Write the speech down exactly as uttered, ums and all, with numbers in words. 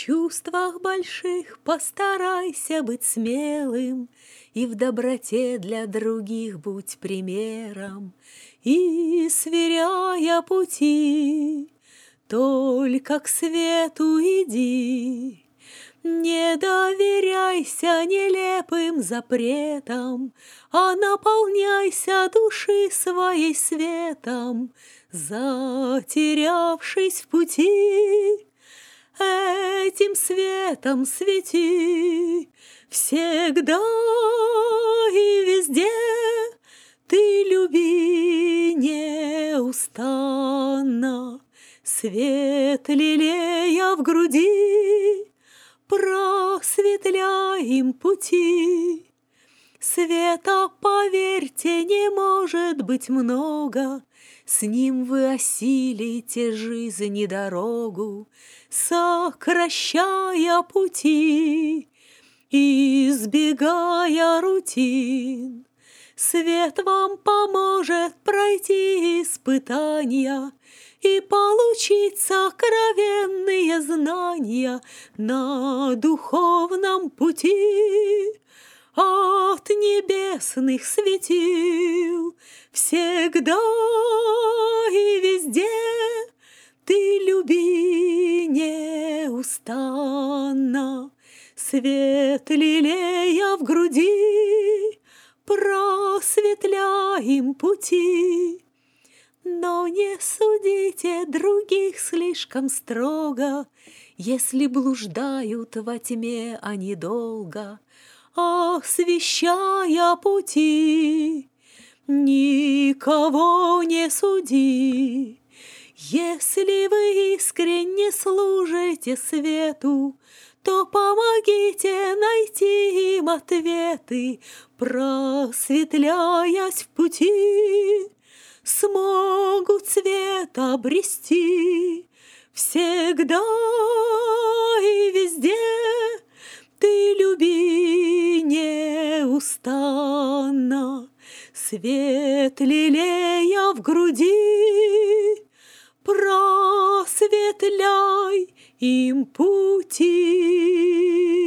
чувствах больших постарайся быть смелым, И в доброте для других будь примером, И, сверяя пути, только к свету иди. Не доверяйся нелепым запретам, А наполняйся души своей светом, Затерявшись в пути. Этим светом свети всегда и везде. Ты люби неустанно, свет лелея в груди, просветляй им пути. Света, поверьте, не может быть много, С ним вы осилите жизни дорогу, Сокращая пути, избегая рутин. Свет вам поможет пройти испытания И получить сокровенные знания На духовном пути. От небесных светил всегда и везде Ты люби неустанно, свет лелея в груди, просветляй им пути. Но не судите других слишком строго, Если блуждают во тьме они долго, освещая пути. Никого не суди. Если вы искренне служите свету, то помогите найти им ответы, просветляясь в пути. Смогут свет обрести всегда и везде. Ты люби неустанно, свет лелея в груди, просветляй им пути.